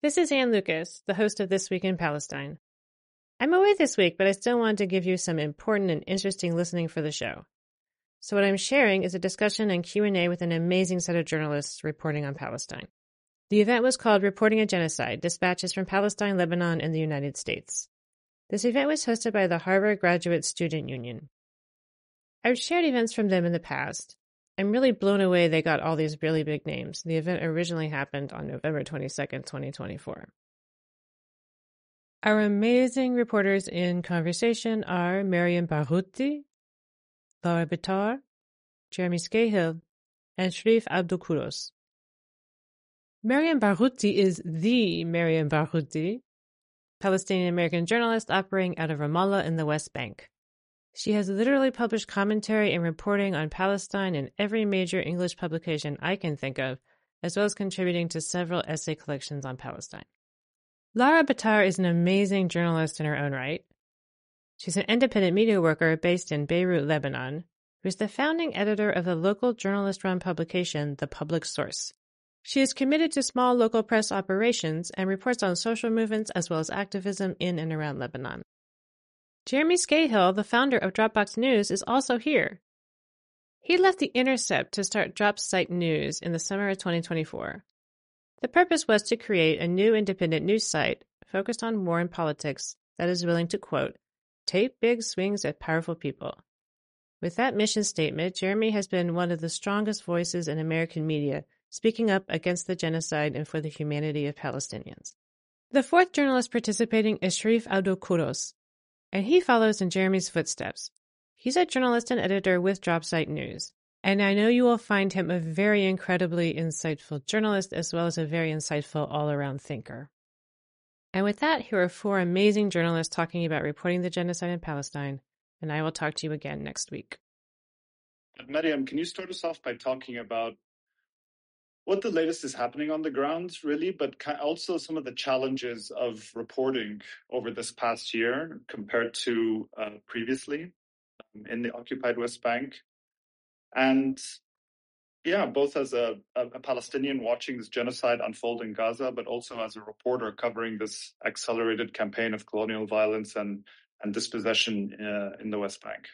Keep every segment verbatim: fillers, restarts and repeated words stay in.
This is Ann Lucas, the host of This Week in Palestine. I'm away this week, but I still wanted to give you some important and interesting listening for the show. So what I'm sharing is a discussion and Q and A with an amazing set of journalists reporting on Palestine. The event was called Reporting a Genocide, Dispatches from Palestine, Lebanon, and the United States. This event was hosted by the Harvard Graduate Student Union. I've shared events from them in the past. I'm really blown away they got all these really big names. The event originally happened on November twenty-second, twenty twenty-four. Our amazing reporters in conversation are Mariam Barghouti, Lara Bitar, Jeremy Scahill, and Sharif Abdulquddus. Mariam Barghouti is the Mariam Barghouti, Palestinian-American journalist operating out of Ramallah in the West Bank. She has literally published commentary and reporting on Palestine in every major English publication I can think of, as well as contributing to several essay collections on Palestine. Lara Bitar is an amazing journalist in her own right. She's an independent media worker based in Beirut, Lebanon, who is the founding editor of the local journalist-run publication, The Public Source. She is committed to small local press operations and reports on social movements as well as activism in and around Lebanon. Jeremy Scahill, the founder of Dropbox News, is also here. He left The Intercept to start Dropsite News in the summer of twenty twenty-four. The purpose was to create a new independent news site focused on war and politics that is willing to, quote, take big swings at powerful people. With that mission statement, Jeremy has been one of the strongest voices in American media, speaking up against the genocide and for the humanity of Palestinians. The fourth journalist participating is Sharif Abdulquddus, and he follows in Jeremy's footsteps. He's a journalist and editor with Dropsite News, and I know you will find him a very incredibly insightful journalist as well as a very insightful all-around thinker. And with that, here are four amazing journalists talking about reporting the genocide in Palestine, and I will talk to you again next week. Mariam, can you start us off by talking about what the latest is happening on the ground, really, but also some of the challenges of reporting over this past year compared to uh, previously um, in the occupied West Bank? And yeah, both as a, a, a Palestinian watching this genocide unfold in Gaza, but also as a reporter covering this accelerated campaign of colonial violence and, and dispossession uh, in the West Bank.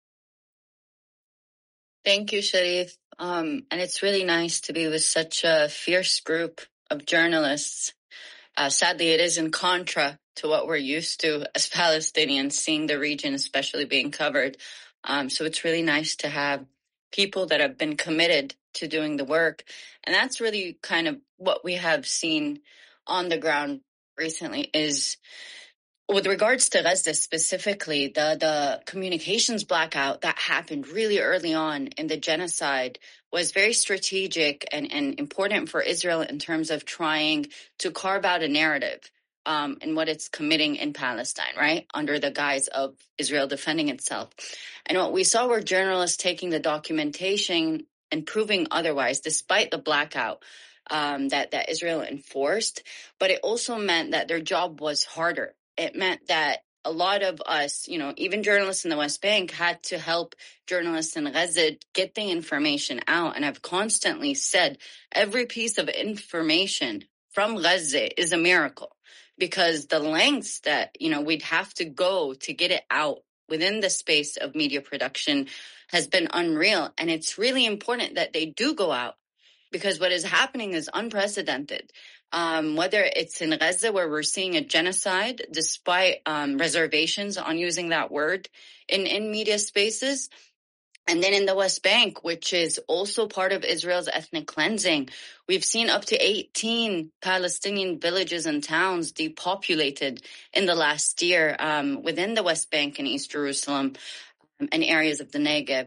Thank you, Sharif. Um, and it's really nice to be with such a fierce group of journalists. Uh, sadly, it is in contra to what we're used to as Palestinians, seeing the region especially being covered. Um, so it's really nice to have people that have been committed to doing the work. And that's really kind of what we have seen on the ground recently is, with regards to Gaza specifically, the, the communications blackout that happened really early on in the genocide was very strategic and, and important for Israel in terms of trying to carve out a narrative um, in what it's committing in Palestine, right, under the guise of Israel defending itself. And what we saw were journalists taking the documentation and proving otherwise, despite the blackout um, that, that Israel enforced. But it also meant that their job was harder. It meant that a lot of us, you know, even journalists in the West Bank had to help journalists in Gaza get the information out. And I've constantly said every piece of information from Gaza is a miracle because the lengths that, you know, we'd have to go to get it out within the space of media production has been unreal. And it's really important that they do go out because what is happening is unprecedented. Um, whether it's in Gaza where we're seeing a genocide, despite um, reservations on using that word in, in media spaces, and then in the West Bank, which is also part of Israel's ethnic cleansing, we've seen up to eighteen Palestinian villages and towns depopulated in the last year um, within the West Bank and East Jerusalem um, and areas of the Negev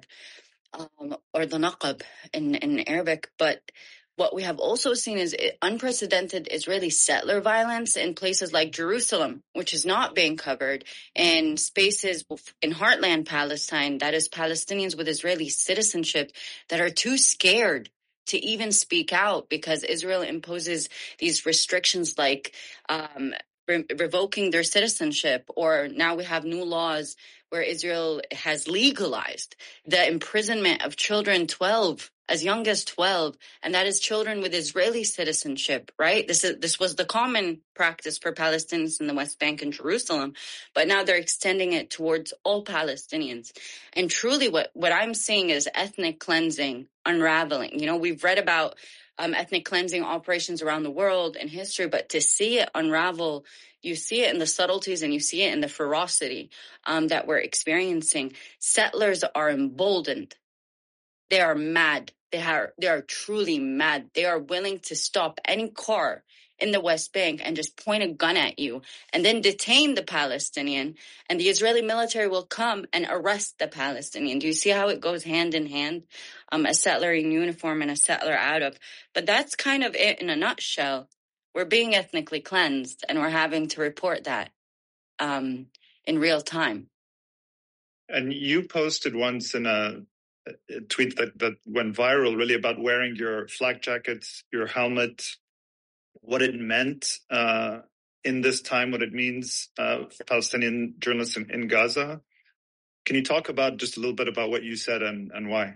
um, or the Naqab in, in Arabic. But what we have also seen is unprecedented Israeli settler violence in places like Jerusalem, which is not being covered, in spaces in heartland Palestine, that is Palestinians with Israeli citizenship that are too scared to even speak out because Israel imposes these restrictions like um, re- revoking their citizenship, or now we have new laws where Israel has legalized the imprisonment of children twelve as young as twelve, and that is children with Israeli citizenship, right? This is this was the common practice for Palestinians in the West Bank and Jerusalem, but now they're extending it towards all Palestinians. And truly what, what I'm seeing is ethnic cleansing unraveling. You know, we've read about um, ethnic cleansing operations around the world in history, but to see it unravel, you see it in the subtleties and you see it in the ferocity um, that we're experiencing. Settlers are emboldened. They are mad. They are, they are truly mad. They are willing to stop any car in the West Bank and just point a gun at you and then detain the Palestinian, and the Israeli military will come and arrest the Palestinian. Do you see how it goes hand in hand? Um, a settler in uniform and a settler out of. But that's kind of it in a nutshell. We're being ethnically cleansed, and we're having to report that um, in real time. And you posted once in a, a tweet that, that went viral, really, about wearing your flak jacket, your helmet, what it meant uh, in this time, what it means uh, for Palestinian journalists in, in Gaza. Can you talk about just a little bit about what you said and, and why?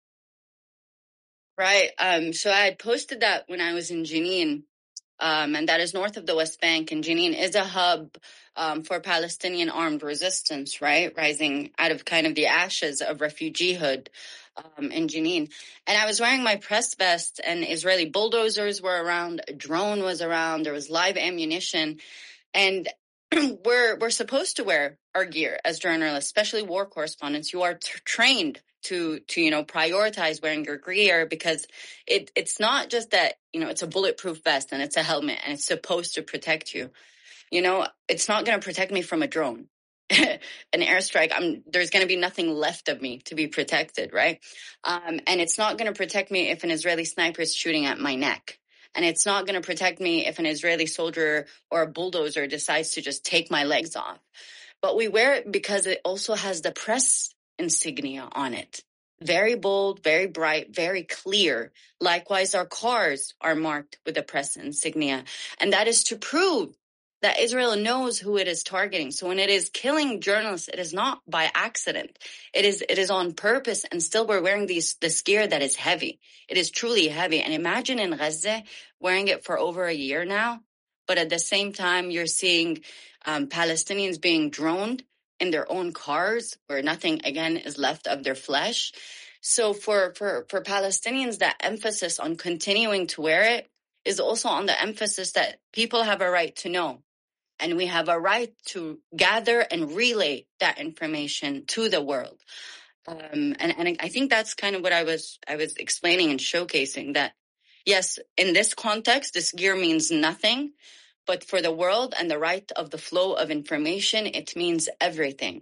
Right. Um, so I had posted that when I was in Jenin, um, and that is north of the West Bank. And Jenin is a hub um, for Palestinian armed resistance, right, rising out of kind of the ashes of refugeehood um, in Jenin. And I was wearing my press vest, and Israeli bulldozers were around, a drone was around, there was live ammunition. And we're we're supposed to wear our gear as journalists, especially war correspondents. You are t- trained to to you know prioritize wearing your gear, because it it's not just that, you know, it's a bulletproof vest and it's a helmet and it's supposed to protect you. You know, it's not going to protect me from a drone, an airstrike. I'm there's going to be nothing left of me to be protected, right? Um, and it's not going to protect me if an Israeli sniper is shooting at my neck. And it's not going to protect me if an Israeli soldier or a bulldozer decides to just take my legs off. But we wear it because it also has the press insignia on it. Very bold, very bright, very clear. Likewise, our cars are marked with the press insignia. And that is to prove that Israel knows who it is targeting. So when it is killing journalists, it is not by accident. It is it is on purpose, and still we're wearing these this gear that is heavy. It is truly heavy. And imagine in Gaza wearing it for over a year now, but at the same time you're seeing um, Palestinians being droned in their own cars where nothing, again, is left of their flesh. So for, for, for Palestinians, that emphasis on continuing to wear it is also on the emphasis that people have a right to know. And we have a right to gather and relay that information to the world. Um, and, and I think that's kind of what I was I was explaining and showcasing, that, yes, in this context, this gear means nothing. But for the world and the right of the flow of information, it means everything.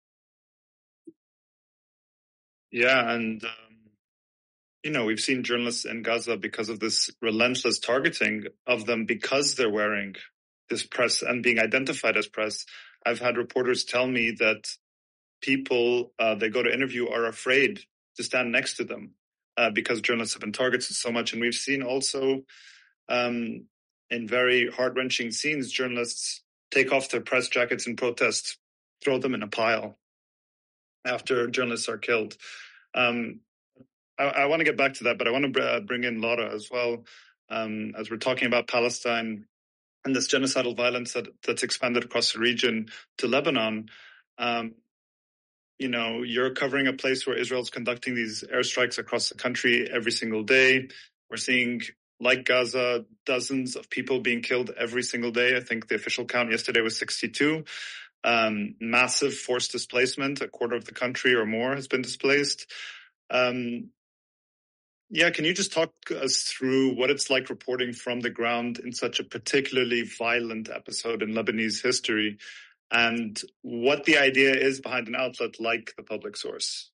Yeah, and, um, you know, we've seen journalists in Gaza, because of this relentless targeting of them, because they're wearing this press and being identified as press. I've had reporters tell me that people uh, they go to interview are afraid to stand next to them uh, because journalists have been targeted so much. And we've seen also um, in very heart-wrenching scenes, journalists take off their press jackets in protest, throw them in a pile after journalists are killed. Um, I, I want to get back to that, but I want to br- uh, bring in Laura as well, um, as we're talking about Palestine and this genocidal violence that, that's expanded across the region to Lebanon. Um, you know, you're covering a place where Israel's conducting these airstrikes across the country every single day. We're seeing, like Gaza, dozens of people being killed every single day. I think the official count yesterday was sixty-two. Um, massive forced displacement. A quarter of the country or more has been displaced. Um, Yeah, can you just talk us through what it's like reporting from the ground in such a particularly violent episode in Lebanese history, and what the idea is behind an outlet like the Public Source?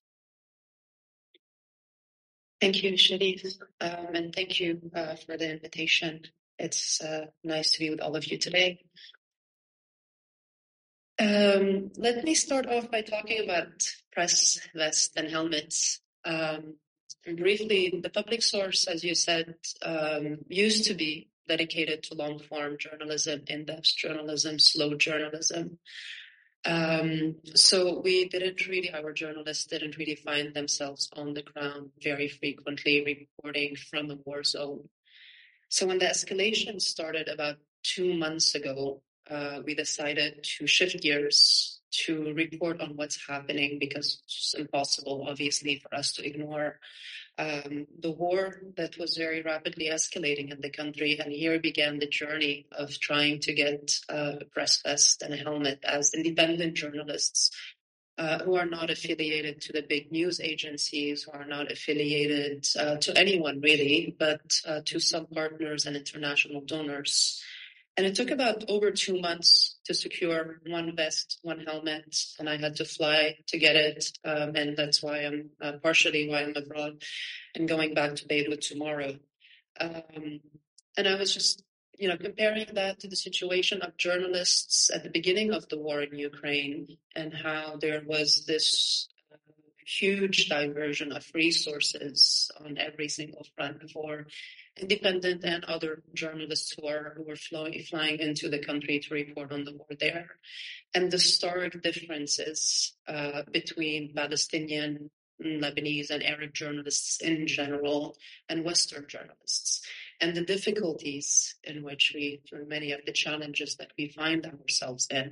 Thank you, Sharif, um, and thank you uh, for the invitation. It's uh, nice to be with all of you today. Um, let me start off by talking about press vests and helmets. Um, briefly, the Public Source, as you said, um, used to be dedicated to long-form journalism, in-depth journalism, slow journalism. Um, so we didn't really, our journalists didn't really find themselves on the ground very frequently reporting from a war zone. So when the escalation started about two months ago, uh, we decided to shift gears to report on what's happening because it's impossible, obviously, for us to ignore um, the war that was very rapidly escalating in the country. And here began the journey of trying to get uh, a press vest and a helmet as independent journalists uh, who are not affiliated to the big news agencies, who are not affiliated uh, to anyone really, but uh, to some partners and international donors. And it took about over two months to secure one vest, one helmet, and I had to fly to get it. Um, and that's why I'm uh, partially why I'm abroad and going back to Beirut tomorrow. Um, and I was just, you know, comparing that to the situation of journalists at the beginning of the war in Ukraine and how there was this uh, huge diversion of resources on every single front for independent and other journalists who are who were flowing, flying into the country to report on the war there, and the stark differences uh, between Palestinian, Lebanese, and Arab journalists in general, and Western journalists, and the difficulties in which we, through many of the challenges that we find ourselves in.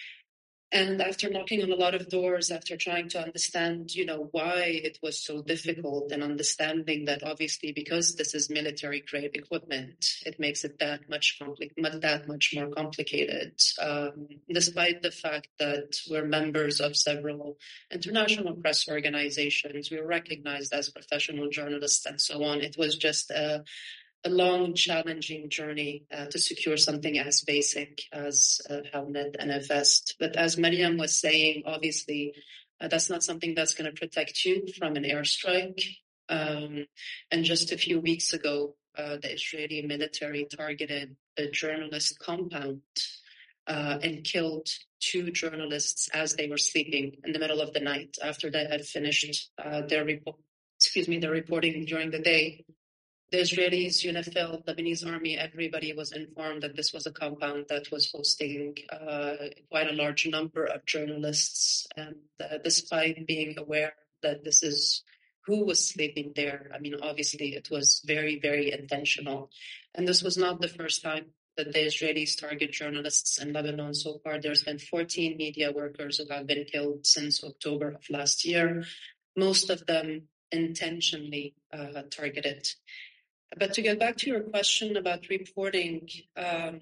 And after knocking on a lot of doors, after trying to understand, you know, why it was so difficult, and understanding that obviously because this is military grade equipment, it makes it that much compli- that much more complicated. Um, despite the fact that we're members of several international press organizations, we were recognized as professional journalists and so on. It was just a a long, challenging journey uh, to secure something as basic as a helmet and a vest. But as Mariam was saying, obviously, uh, that's not something that's going to protect you from an airstrike. Um, and just a few weeks ago, uh, the Israeli military targeted a journalist compound uh, and killed two journalists as they were sleeping in the middle of the night after they had finished uh, their report. Excuse me, their reporting during the day. The Israelis, UNIFIL, Lebanese army, everybody was informed that this was a compound that was hosting uh, quite a large number of journalists. And uh, despite being aware that this is who was sleeping there, I mean, obviously it was very, very intentional. And this was not the first time that the Israelis target journalists in Lebanon. So far, there's been fourteen media workers who have been killed since October of last year, most of them intentionally uh, targeted. But to get back to your question about reporting, um,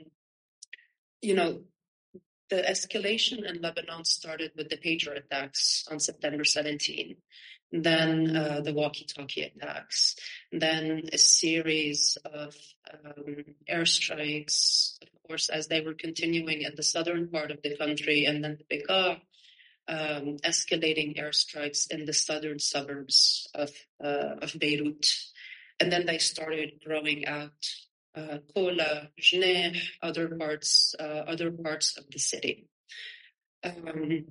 you know, the escalation in Lebanon started with the pager attacks on September seventeenth, then uh, the walkie-talkie attacks, then a series of um, airstrikes, of course, as they were continuing in the southern part of the country, and then the Bekaa, um, escalating airstrikes in the southern suburbs of uh, of Beirut. And then they started growing out, uh, Kola, Jneh, other parts, uh, other parts of the city. Um,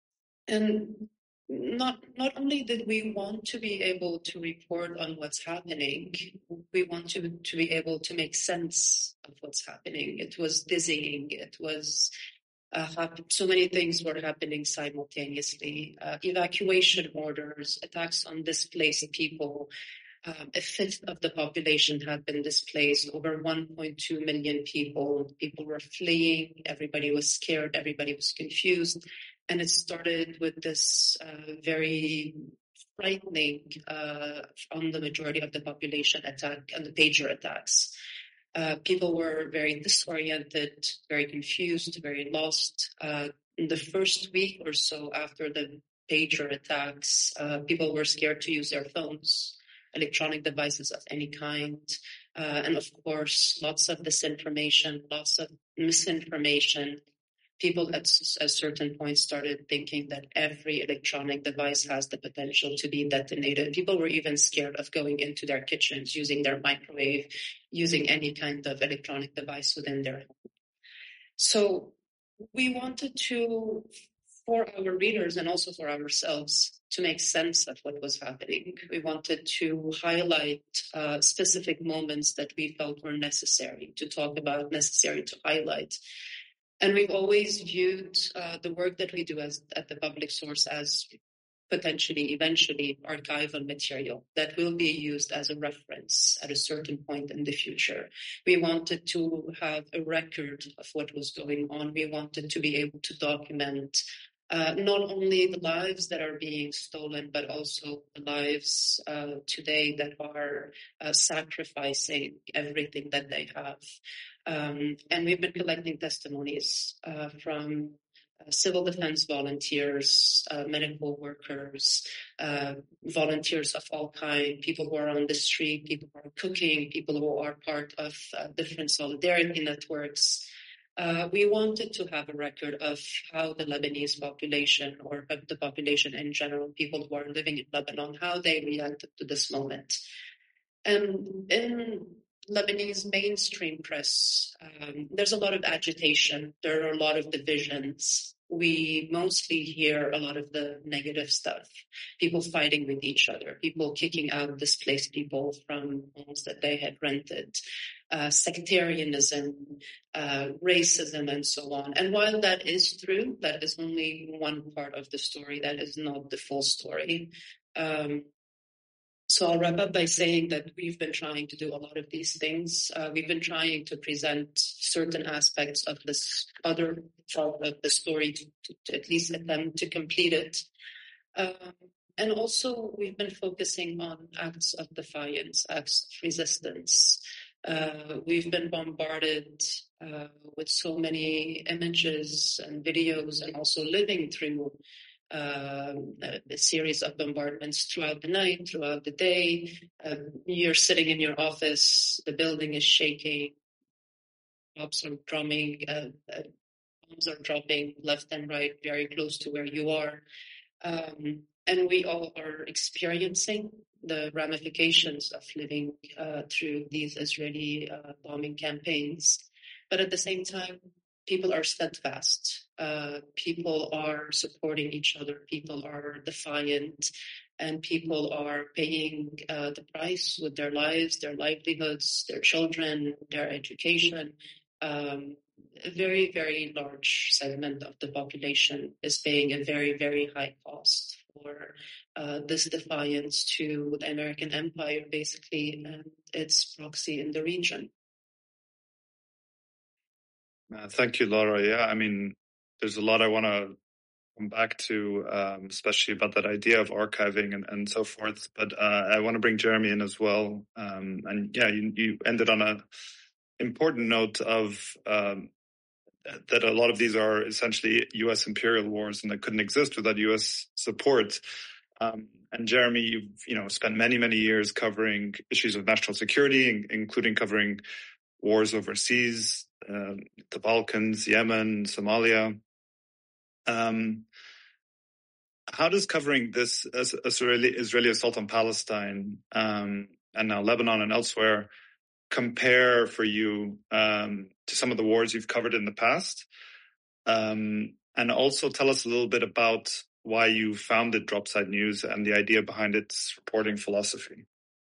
and not not only did we want to be able to report on what's happening, we want to to be able to make sense of what's happening. It was dizzying. It was uh, so many things were happening simultaneously. Uh, evacuation orders, attacks on displaced people. Um, a fifth of the population had been displaced, over one point two million people. People were fleeing, everybody was scared, everybody was confused. And it started with this uh, very frightening, uh, on the majority of the population, attack and the pager attacks. Uh, people were very disoriented, very confused, very lost. Uh, in the first week or so after the pager attacks, uh, people were scared to use their phones, electronic devices of any kind. Uh, and of course, lots of disinformation, lots of misinformation. People at a certain point started thinking that every electronic device has the potential to be detonated. People were even scared of going into their kitchens, using their microwave, using any kind of electronic device within their home. So we wanted to, for our readers and also for ourselves, to make sense of what was happening. We wanted to highlight uh, specific moments that we felt were necessary to talk about, necessary to highlight. And we've always viewed uh, the work that we do as at the public source as potentially, eventually, archival material that will be used as a reference at a certain point in the future. We wanted to have a record of what was going on. We wanted to be able to document uh, not only the lives that are being stolen, but also the lives uh, today that are uh, sacrificing everything that they have. Um, and we've been collecting testimonies uh, from uh, civil defense volunteers, uh, medical workers, uh, volunteers of all kinds, people who are on the street, people who are cooking, people who are part of uh, different solidarity networks. Uh, we wanted to have a record of how the Lebanese population, or of the population in general, people who are living in Lebanon, how they reacted to this moment. And in Lebanese mainstream press, um, there's a lot of agitation. There are a lot of divisions. We mostly hear a lot of the negative stuff. People fighting with each other, people kicking out displaced people from homes that they had rented, uh, sectarianism, uh, racism, and so on. And while that is true, that is only one part of the story. That is not the full story. Um, So I'll wrap up by saying that we've been trying to do a lot of these things. Uh, we've been trying to present certain aspects of this other part of the story to, to, to at least attempt to complete it. Um, and also we've been focusing on acts of defiance, acts of resistance. Uh, we've been bombarded uh, with so many images and videos, and also living through Uh, a series of bombardments throughout the night, throughout the day. Um, you're sitting in your office, the building is shaking, bombs are drumming, uh, uh, bombs are dropping left and right, very close to where you are. Um, and we all are experiencing the ramifications of living uh, through these Israeli uh, bombing campaigns. But at the same time, people are steadfast. Uh, people are supporting each other. People are defiant, and people are paying uh, the price with their lives, their livelihoods, their children, their education. Um, a very, very large segment of the population is paying a very, very high cost for uh, this defiance to the American empire, basically, and its proxy in the region. Uh, thank you, Laura. Yeah, I mean, there's a lot I want to come back to, um, especially about that idea of archiving and, and so forth. But uh, I want to bring Jeremy in as well. Um, and yeah, you, you ended on a important note of um, that a lot of these are essentially U S imperial wars, and that couldn't exist without U S support. Um, and Jeremy, you've you know spent many many years covering issues of national security, including covering wars overseas, uh, the Balkans, Yemen, Somalia. Um, how does covering this as Israeli, Israeli assault on Palestine um, and now Lebanon and elsewhere compare for you um, to some of the wars you've covered in the past? Um, and also tell us a little bit about why you founded Dropside News and the idea behind its reporting philosophy.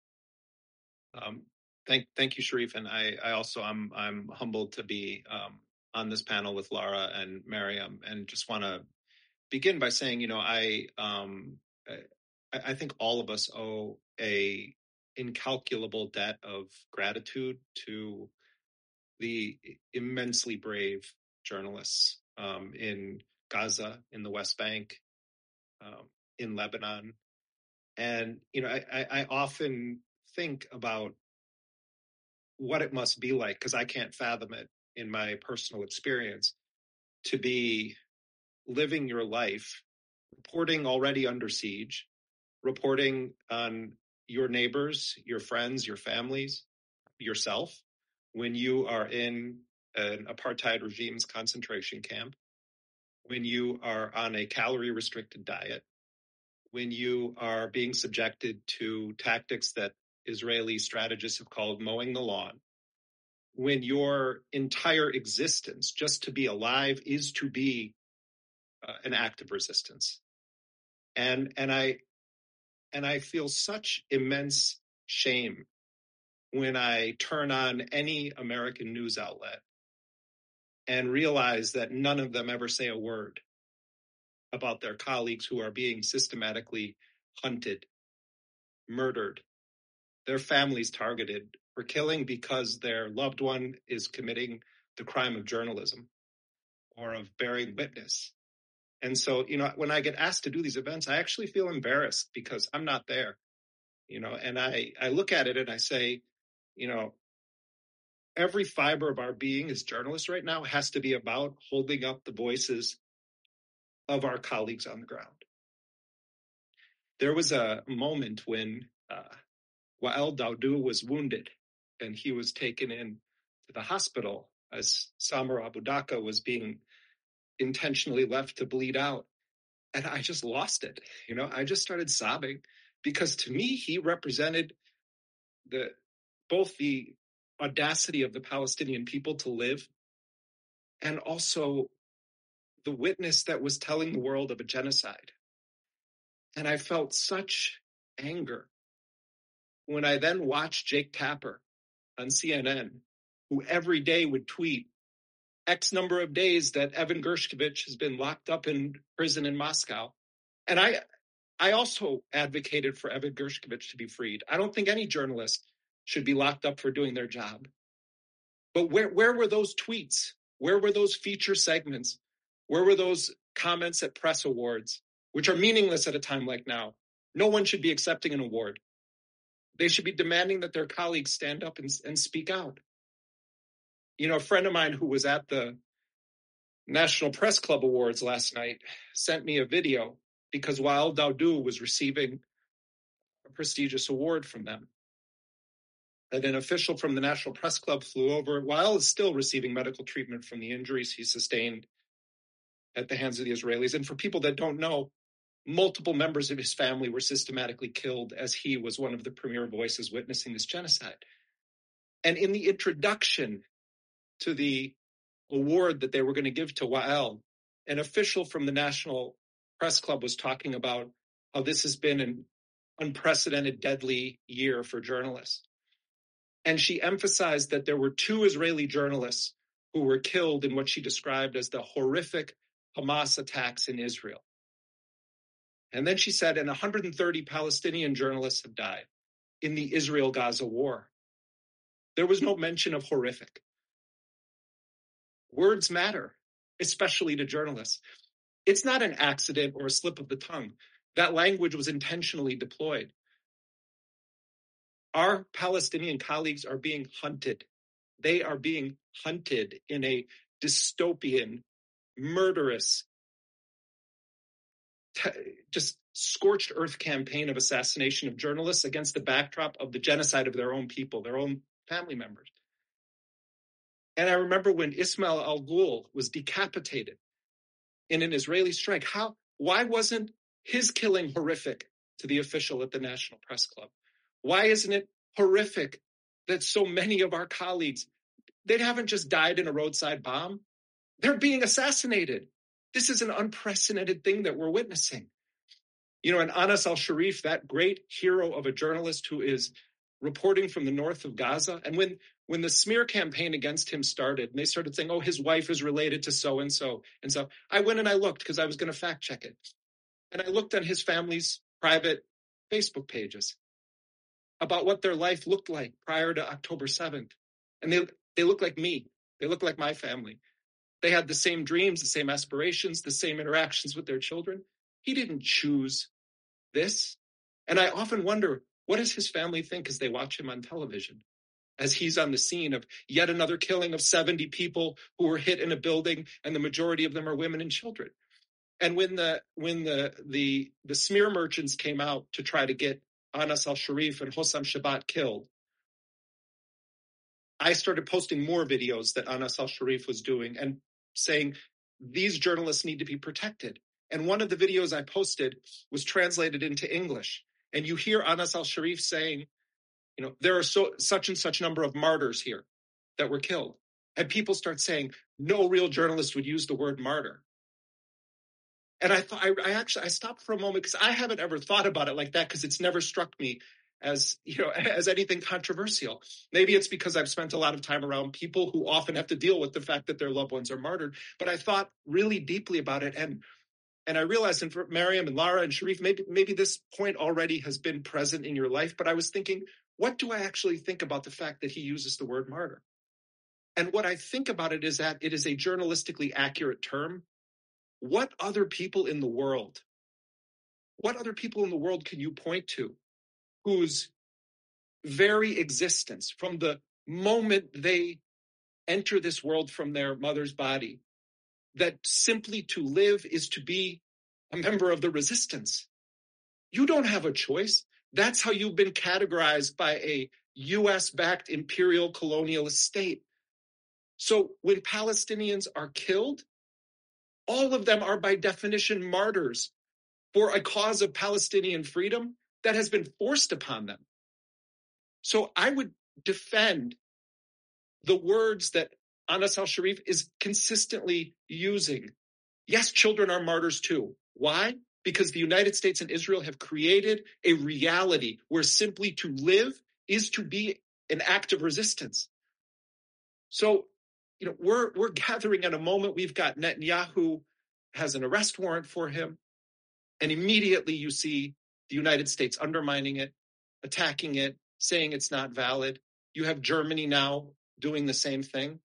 Um, thank, thank you, Sharif, and I, I also I'm I'm humbled to be um, on this panel with Laura and Mariam, and just want to begin by saying, you know, I um, I, I think all of us owe a incalculable debt of gratitude to the immensely brave journalists um, in Gaza, in the West Bank, um, in Lebanon. And, you know, I, I, I often think about what it must be like, because I can't fathom it in my personal experience, to be living your life, reporting already under siege, reporting on your neighbors, your friends, your families, yourself, when you are in an apartheid regime's concentration camp, when you are on a calorie-restricted diet, when you are being subjected to tactics that Israeli strategists have called mowing the lawn, when your entire existence, just to be alive, is to be uh, an act of resistance. And and I and I feel such immense shame when I turn on any American news outlet and realize that none of them ever say a word about their colleagues who are being systematically hunted, murdered, their families targeted for killing because their loved one is committing the crime of journalism or of bearing witness. And so, you know, when I get asked to do these events, I actually feel embarrassed because I'm not there, you know, and I, I look at it and I say, you know, every fiber of our being as journalists right now has to be about holding up the voices of our colleagues on the ground. There was a moment when uh, Wael Daoud was wounded and he was taken in to the hospital as Samar Abu Daqqa was being intentionally left to bleed out. And I just lost it. You know, I just started sobbing because to me, he represented the both the audacity of the Palestinian people to live and also the witness that was telling the world of a genocide. And I felt such anger when I then watched Jake Tapper on C N N, who every day would tweet X number of days that Evan Gershkovich has been locked up in prison in Moscow. And I I also advocated for Evan Gershkovich to be freed. I don't think any journalist should be locked up for doing their job. But where, where were those tweets? Where were those feature segments? Where were those comments at press awards, which are meaningless at a time like now? No one should be accepting an award. They should be demanding that their colleagues stand up and, and speak out. You know, a friend of mine who was at the National Press Club Awards last night sent me a video because Wael Daoud was receiving a prestigious award from them. And an official from the National Press Club flew over. Wael is still receiving medical treatment from the injuries he sustained at the hands of the Israelis. And for people that don't know, multiple members of his family were systematically killed as he was one of the premier voices witnessing this genocide. And in the introduction to the award that they were going to give to Wael, an official from the National Press Club was talking about how this has been an unprecedented, deadly year for journalists. And she emphasized that there were two Israeli journalists who were killed in what she described as the horrific Hamas attacks in Israel. And then she said, and one hundred thirty Palestinian journalists have died in the Israel-Gaza war. There was no mention of horrific. Words matter, especially to journalists. It's not an accident or a slip of the tongue. That language was intentionally deployed. Our Palestinian colleagues are being hunted. They are being hunted in a dystopian, murderous, t- just scorched earth campaign of assassination of journalists against the backdrop of the genocide of their own people, their own family members. And I remember when Ismail al-Ghul was decapitated in an Israeli strike. How? Why wasn't his killing horrific to the official at the National Press Club? Why isn't it horrific that so many of our colleagues, they haven't just died in a roadside bomb, they're being assassinated. This is an unprecedented thing that we're witnessing. You know, and Anas al-Sharif, that great hero of a journalist who is reporting from the north of Gaza, and when when the smear campaign against him started, and they started saying, oh, his wife is related to so-and-so, and so I went and I looked because I was going to fact check it. And I looked on his family's private Facebook pages about what their life looked like prior to October seventh. And they they look like me. They look like my family. They had the same dreams, the same aspirations, the same interactions with their children. He didn't choose this. And I often wonder, what does his family think as they watch him on television, as he's on the scene of yet another killing of seventy people who were hit in a building, and the majority of them are women and children. And when the when the the the smear merchants came out to try to get Anas al-Sharif and Hossam Shabbat killed, I started posting more videos that Anas al-Sharif was doing and saying these journalists need to be protected. And one of the videos I posted was translated into English. And you hear Anas al-Sharif saying, you know, there are so such and such number of martyrs here that were killed. And people start saying, no real journalist would use the word martyr. And I thought, I, I actually, I stopped for a moment because I haven't ever thought about it like that because it's never struck me as, you know, as anything controversial. Maybe it's because I've spent a lot of time around people who often have to deal with the fact that their loved ones are martyred. But I thought really deeply about it. And and I realized, and for Mariam and Lara and Sharif, maybe, maybe this point already has been present in your life. But I was thinking, what do I actually think about the fact that he uses the word martyr? And what I think about it is that it is a journalistically accurate term. What other people in the world, what other people in the world can you point to whose very existence, from the moment they enter this world from their mother's body, that simply to live is to be a member of the resistance? You don't have a choice. That's how you've been categorized by a U S-backed imperial colonialist state. So when Palestinians are killed, all of them are by definition martyrs for a cause of Palestinian freedom that has been forced upon them. So I would defend the words that Anas al-Sharif is consistently using. Yes, children are martyrs too. Why? Because the United States and Israel have created a reality where simply to live is to be an act of resistance. So, you know, we're we're gathering at a moment. We've got Netanyahu has an arrest warrant for him, and immediately you see the United States undermining it, attacking it, saying it's not valid. You have Germany now doing the same thing.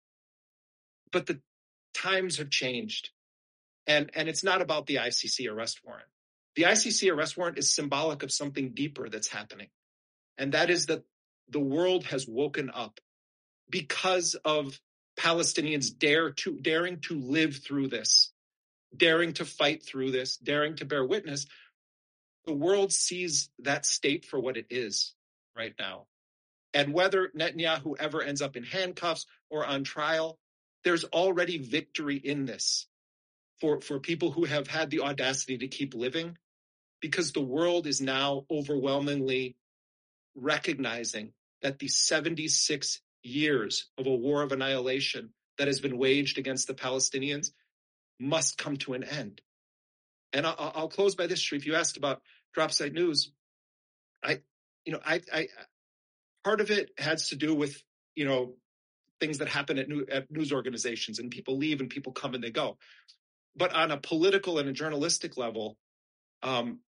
But the times have changed. And, and it's not about the I C C arrest warrant. The I C C arrest warrant is symbolic of something deeper that's happening. And that is that the world has woken up because of Palestinians dare to, daring to live through this, daring to fight through this, daring to bear witness. The world sees that state for what it is right now. And whether Netanyahu ever ends up in handcuffs or on trial, there's already victory in this for, for people who have had the audacity to keep living, because the world is now overwhelmingly recognizing that the seventy-six years of a war of annihilation that has been waged against the Palestinians must come to an end. And I'll, I'll close by this, Sharif. You asked about Dropside News. I, you know, I, I, part of it has to do with, you know, things that happen at, new, at news organizations, and people leave and people come and they go. But on a political and a journalistic level, um,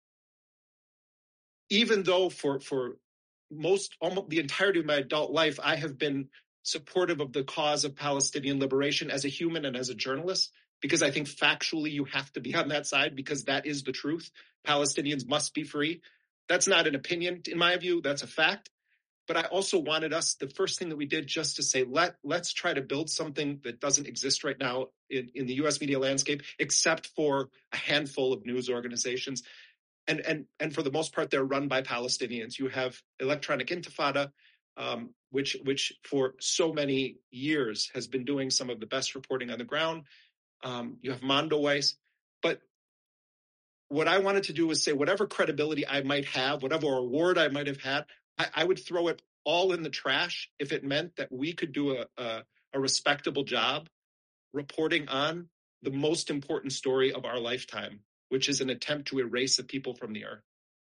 even though for for most, almost the entirety of my adult life, I have been supportive of the cause of Palestinian liberation as a human and as a journalist, because I think factually you have to be on that side, because that is the truth. Palestinians must be free. That's not an opinion, in my view. That's a fact. But I also wanted us, the first thing that we did, just to say, let, let's try to build something that doesn't exist right now in, in the U S media landscape, except for a handful of news organizations. And, and, and for the most part, they're run by Palestinians. You have Electronic Intifada, um, which, which for so many years has been doing some of the best reporting on the ground. Um, you have Mondoweiss. But what I wanted to do was say, whatever credibility I might have, whatever award I might have had, I, I would throw it all in the trash if it meant that we could do a, a, a respectable job reporting on the most important story of our lifetime, which is an attempt to erase the people from the earth.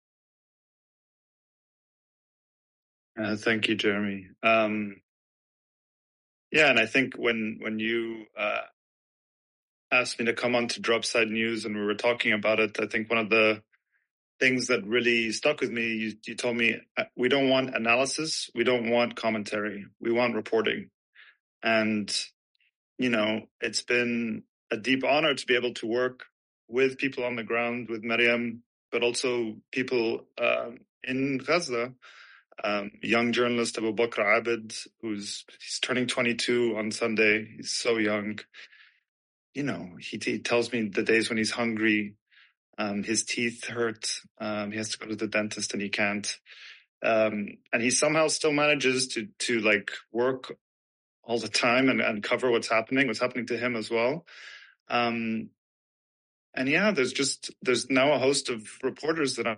Uh, thank you, Jeremy. Um, yeah, and I think when when you uh, asked me to come on to Dropside News and we were talking about it, I think one of the things that really stuck with me, you, you told me, we don't want analysis, we don't want commentary, we want reporting. And, you know, it's been a deep honor to be able to work with people on the ground, with Mariam, but also people um, in Gaza. Um, young journalist Abu Bakr Abed, who's he's turning twenty-two on Sunday. He's so young. You know, he, he tells me the days when he's hungry, um, his teeth hurt, um, he has to go to the dentist and he can't. Um, and he somehow still manages to to like work all the time and, and cover what's happening, what's happening to him as well. Um, and yeah, there's just, there's now a host of reporters that I'm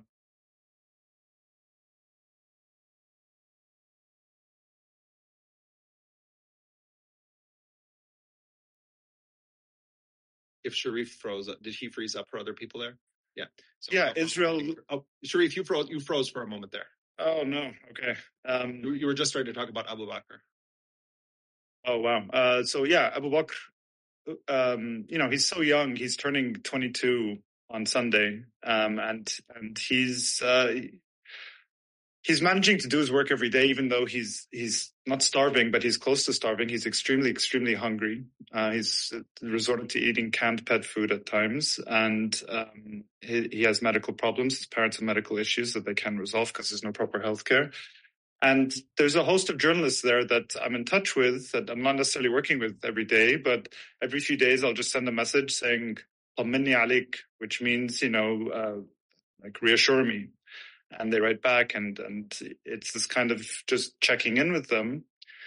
If Sharif froze, did he freeze up for other people there? Yeah. So, yeah, oh, Israel. Oh, Sharif, you froze. You froze for a moment there. Oh, no. Okay. Um, you, you were just ready to talk about Abu Bakr. Oh, wow. Uh, so, yeah, Abu Bakr, um, you know, he's so young. He's turning twenty-two on Sunday. Um, and and he's uh, he's managing to do his work every day, even though he's he's not starving, but he's close to starving. He's extremely, extremely hungry. Uh, he's resorted to eating canned pet food at times. And um, he, he has medical problems. His parents have medical issues that they can't resolve because there's no proper health care. And there's a host of journalists there that I'm in touch with that I'm not necessarily working with every day, but every few days I'll just send a message saying, "Taminni alik," which means, you know, uh, like reassure me. And they write back, and, and it's this kind of just checking in with them.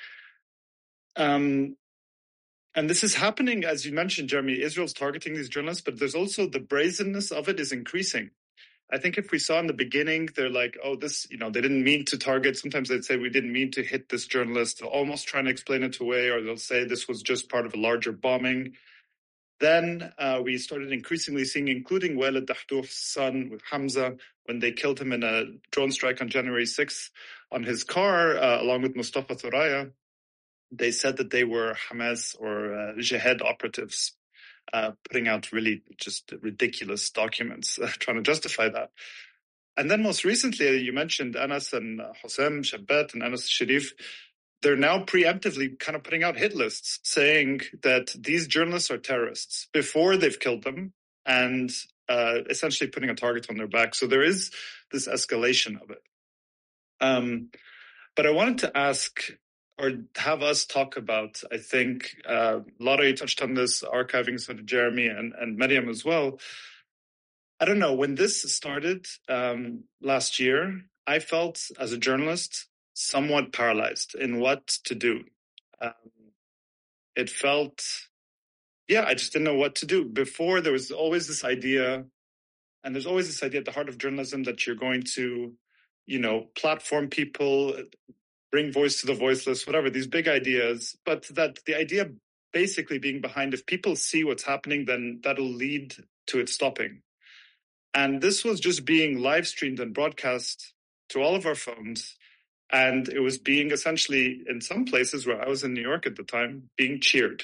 Um, and this is happening, as you mentioned, Jeremy. Israel's targeting these journalists, but there's also the brazenness of it is increasing. I think if we saw in the beginning, they're like, oh, this, you know, they didn't mean to target. Sometimes they'd say we didn't mean to hit this journalist. They'll almost try and explain it away, or they'll say this was just part of a larger bombing. Then uh, we started increasingly seeing, including Walid Dahdouh's son with Hamza, when they killed him in a drone strike on January sixth on his car, uh, along with Mustafa Thuraya. They said that they were Hamas or uh, Jihad operatives. Uh, putting out really just ridiculous documents, uh, trying to justify that. And then most recently, you mentioned Anas and uh, Hossein Shabbat and Anas Sharif. They're now preemptively kind of putting out hit lists saying that these journalists are terrorists before they've killed them, and uh, essentially putting a target on their back. So there is this escalation of it. Um, but I wanted to ask, or have us talk about, I think, uh, Lara, you touched on this, archiving, so did Jeremy and, and Maryam as well. I don't know, when this started um, last year, I felt as a journalist somewhat paralyzed in what to do. Um, it felt, yeah, I just didn't know what to do. Before, there was always this idea, and there's always this idea at the heart of journalism that you're going to, you know, platform people, bring voice to the voiceless, whatever, these big ideas, but that the idea basically being behind, if people see what's happening, then that'll lead to it stopping. And this was just being live streamed and broadcast to all of our phones. And it was being essentially, in some places where I was in New York at the time, being cheered.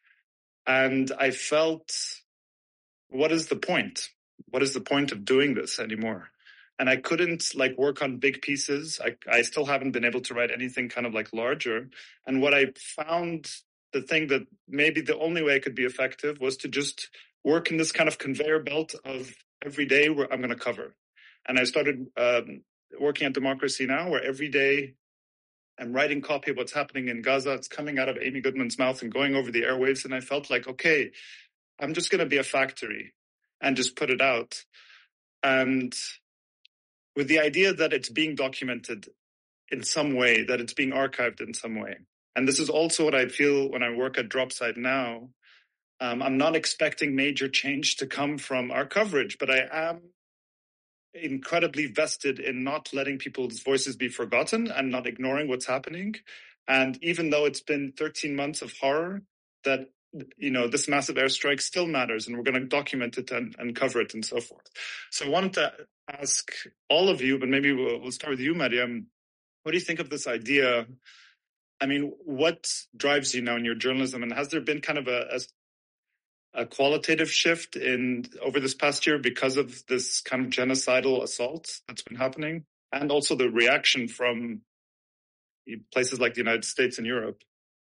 And I felt, what is the point? What is the point of doing this anymore? And I couldn't like work on big pieces. I, I still haven't been able to write anything kind of like larger. And what I found, the thing that maybe the only way I could be effective was to just work in this kind of conveyor belt of every day where I'm going to cover. And I started um, working at Democracy Now!, where every day I'm writing copy of what's happening in Gaza. It's coming out of Amy Goodman's mouth and going over the airwaves. And I felt like, okay, I'm just going to be a factory and just put it out. And with the idea that it's being documented in some way, that it's being archived in some way. And this is also what I feel when I work at Dropside now. Um, I'm not expecting major change to come from our coverage, but I am incredibly vested in not letting people's voices be forgotten and not ignoring what's happening. And even though it's been thirteen months of horror, that, you know, this massive airstrike still matters, and we're going to document it and, and cover it and so forth. So I wanted to ask all of you, but maybe we'll, we'll start with you, Maryam. What do you think of this idea? I mean, what drives you now in your journalism? And has there been kind of a, a, a qualitative shift in over this past year because of this kind of genocidal assault that's been happening? And also the reaction from places like the United States and Europe?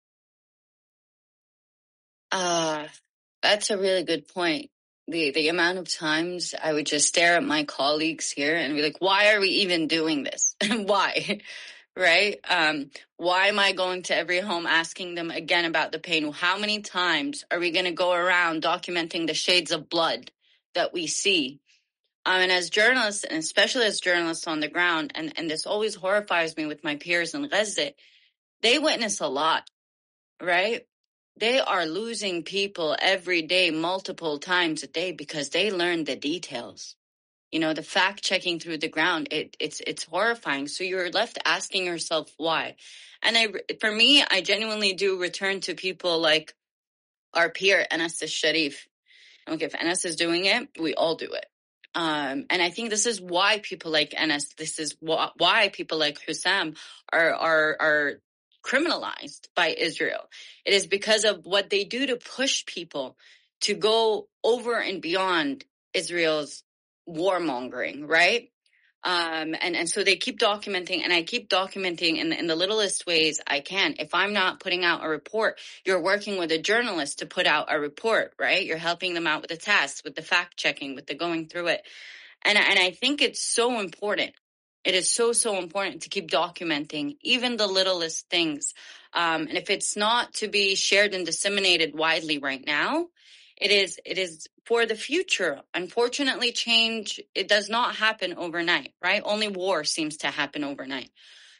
Uh, that's a really good point. The the amount of times I would just stare at my colleagues here and be like, why are we even doing this? Why? Right? Um, why am I going to every home asking them again about the pain? How many times are we going to go around documenting the shades of blood that we see? Um, and as journalists, and especially as journalists on the ground, and, and this always horrifies me with my peers in Gaza, they witness a lot, right? They are losing people every day, multiple times a day, because they learn the details. You know, the fact checking through the ground, it, it's it's horrifying. So you're left asking yourself why. And I, for me, I genuinely do return to people like our peer, Anas Sharif. Okay, if Anas is doing it, we all do it. Um, and I think this is why people like Enes, this is wh- why people like Hussam are, are, are criminalized by Israel. It is because of what they do to push people to go over and beyond Israel's warmongering, right? Um, and, and so they keep documenting, and I keep documenting in, in the littlest ways I can. If I'm not putting out a report, you're working with a journalist to put out a report, right? You're helping them out with the tasks, with the fact checking, with the going through it. And, and I think it's so important. It is so, so important to keep documenting even the littlest things. Um, and if it's not to be shared and disseminated widely right now, it is, it is for the future. Unfortunately, change, it does not happen overnight, right? Only war seems to happen overnight.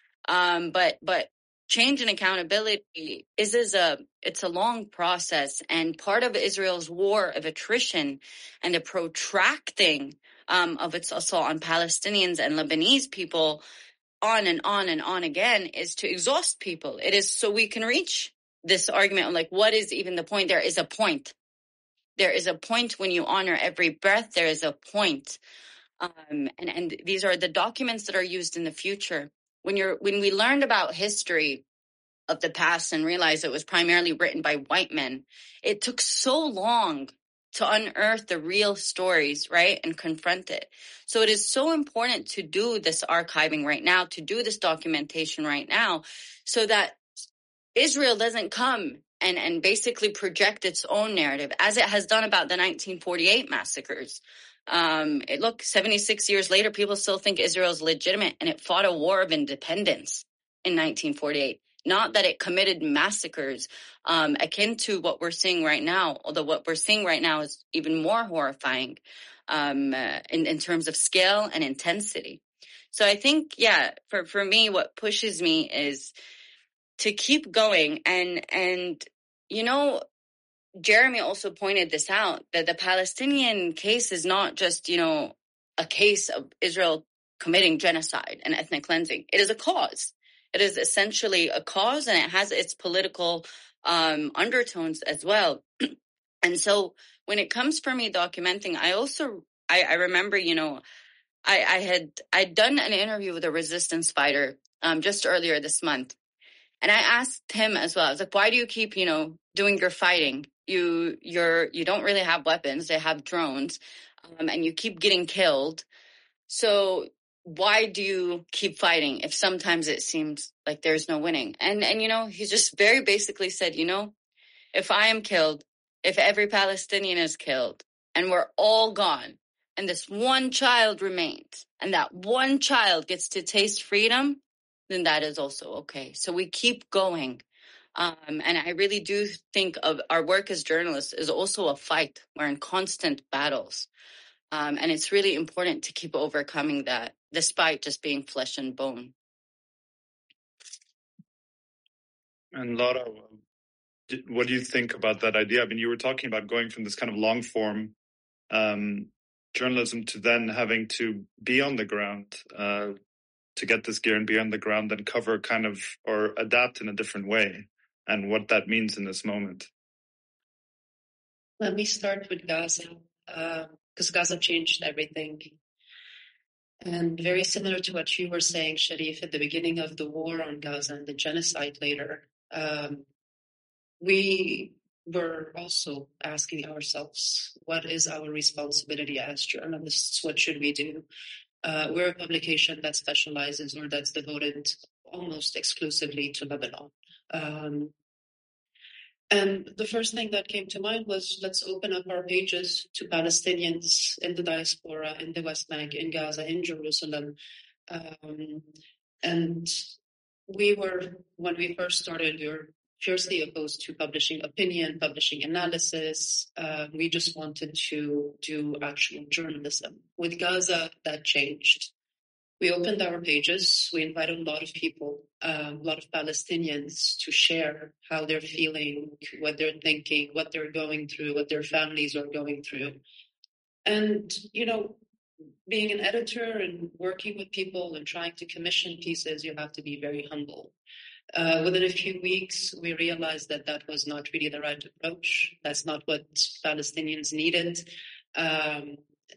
Um, but, but change and accountability is, is a, it's a long process, and part of Israel's war of attrition and the protracting um, of its assault on Palestinians and Lebanese people on and on and on again is to exhaust people. It is so we can reach this argument of like, what is even the point? There is a point. There is a point when you honor every breath. There is a point. Um, and, and these are the documents that are used in the future. When you're, when we learned about history of the past and realized it was primarily written by white men, it took so long to unearth the real stories, right? And confront it. So it is so important to do this archiving right now, to do this documentation right now, so that Israel doesn't come and, and basically project its own narrative, as it has done about the nineteen forty-eight massacres. Um, it, look, seventy-six years later, people still think Israel is legitimate, and it fought a war of independence in nineteen forty-eight. Not that it committed massacres um, akin to what we're seeing right now, although what we're seeing right now is even more horrifying um, uh, in, in terms of scale and intensity. So I think, yeah, for, for me, what pushes me is to keep going. And, and, you know, Jeremy also pointed this out, that the Palestinian case is not just, you know, a case of Israel committing genocide and ethnic cleansing. It is a cause. It is essentially a cause, and it has its political um, undertones as well. And so when it comes for me documenting, I also, I, I remember, you know, I, I had, I'd done an interview with a resistance fighter um, just earlier this month. And I asked him as well, I was like, why do you keep, you know, doing your fighting? You, you're, you don't really have weapons. They have drones, um, and you keep getting killed. So why do you keep fighting if sometimes it seems like there's no winning? And, and, you know, he just very basically said, you know, if I am killed, if every Palestinian is killed and we're all gone and this one child remains and that one child gets to taste freedom, then that is also okay. So we keep going. Um, and I really do think of our work as journalists is also a fight. We're in constant battles. Um, and it's really important to keep overcoming that, despite just being flesh and bone. And Laura, what do you think about that idea? I mean, you were talking about going from this kind of long form um, journalism to then having to be on the ground, uh, to get this gear and be on the ground and cover kind of, or adapt in a different way, and what that means in this moment. Let me start with Gaza, because uh, Gaza changed everything. And very similar to what you were saying, Sharif, at the beginning of the war on Gaza and the genocide later, um, we were also asking ourselves, what is our responsibility as journalists? What should we do? Uh, we're a publication that specializes or that's devoted almost exclusively to Lebanon. Um, and the first thing that came to mind was, let's open up our pages to Palestinians in the diaspora, in the West Bank, in Gaza, in Jerusalem. Um, and we were, when we first started, we were fiercely opposed to publishing opinion, publishing analysis. Uh, we just wanted to do actual journalism. With Gaza, that changed. We opened our pages. We invited a lot of people, uh, a lot of Palestinians to share how they're feeling, what they're thinking, what they're going through, what their families are going through. And, you know, being an editor and working with people and trying to commission pieces, you have to be very humble. Uh, within a few weeks, we realized that that was not really the right approach. That's not what Palestinians needed. Um,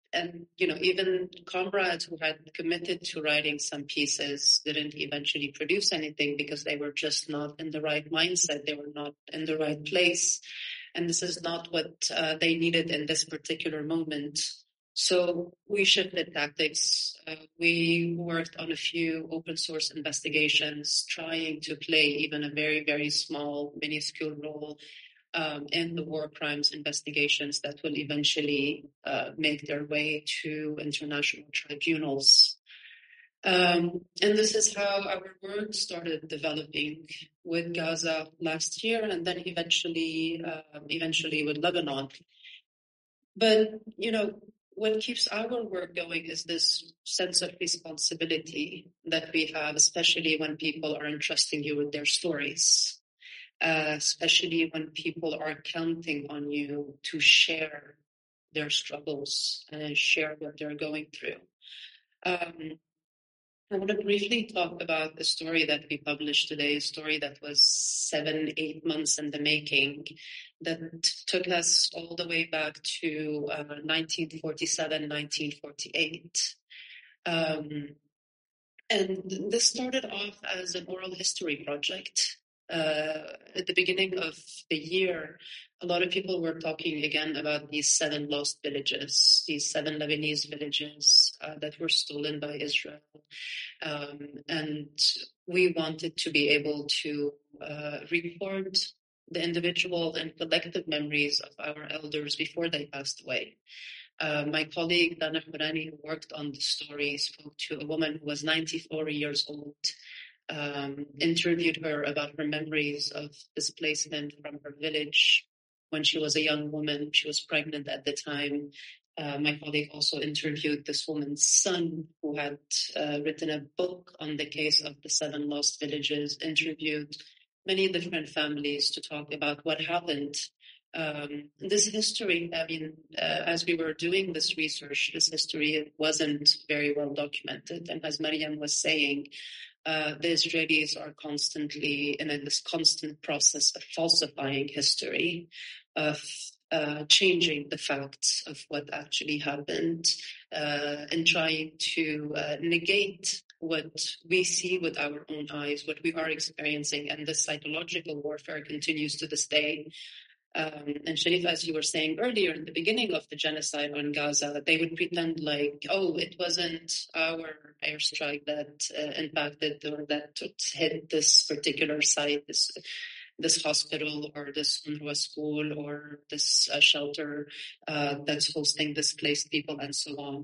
and, you know, even comrades who had committed to writing some pieces didn't eventually produce anything because they were just not in the right mindset. They were not in the right place. And this is not what uh, they needed in this particular moment. So we shifted tactics. Uh, we worked on a few open source investigations, trying to play even a very, very small, minuscule role Um, in the war crimes investigations that will eventually uh, make their way to international tribunals. Um, and this is how our work started developing with Gaza last year, and then eventually, uh, eventually with Lebanon. But, you know, what keeps our work going is this sense of responsibility that we have, especially when people are entrusting you with their stories. Uh, especially when people are counting on you to share their struggles and share what they're going through. Um, I want to briefly talk about the story that we published today, a story that was seven, eight months in the making, that took us all the way back to uh, nineteen forty-seven, nineteen forty-eight. Um, and this started off as an oral history project. Uh, at the beginning of the year, a lot of people were talking again about these seven lost villages, these seven Lebanese villages uh, that were stolen by Israel. Um, and we wanted to be able to uh, record the individual and collective memories of our elders before they passed away. Uh, my colleague, Dana Hourani, who worked on the story, spoke to a woman who was ninety-four years old, um, interviewed her about her memories of displacement from her village when she was a young woman. She was pregnant at the time. Uh, my colleague also interviewed this woman's son, who had uh, written a book on the case of the seven lost villages, interviewed many different families to talk about what happened. Um, this history, I mean, uh, as we were doing this research, this history wasn't very well documented. And as Mariam was saying, uh, the Israelis are constantly in a, this constant process of falsifying history, of uh, changing the facts of what actually happened, uh, and trying to uh, negate what we see with our own eyes, what we are experiencing. And this psychological warfare continues to this day. Um, and Sharif, as you were saying earlier, in the beginning of the genocide on Gaza, they would pretend like, oh, it wasn't our airstrike that uh, impacted or that hit this particular site, this this hospital or this UNRWA school or this uh, shelter uh, that's hosting displaced people and so on.